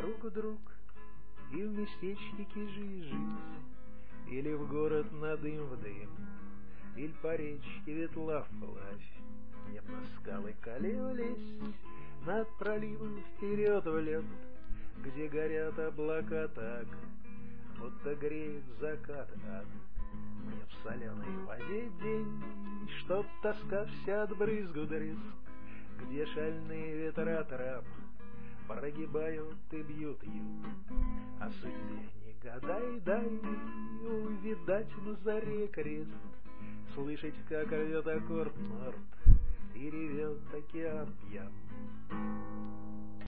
друг, и в местечке кижи жить, или в город на дым в дым, или по речке ветла вплавь. Мне б на скалы Калио лезть, над проливом вперед в лед, где горят облака так, будто греет закат ад. Мне в соленой воде день, чтоб тоска вся от брызгу дрызг, где шальные ветра трап прогибают и бьют юг. А судьбе не гадай, дай увидать на заре крест, слышать, как рвет аккорд норд и ревет океан пьян.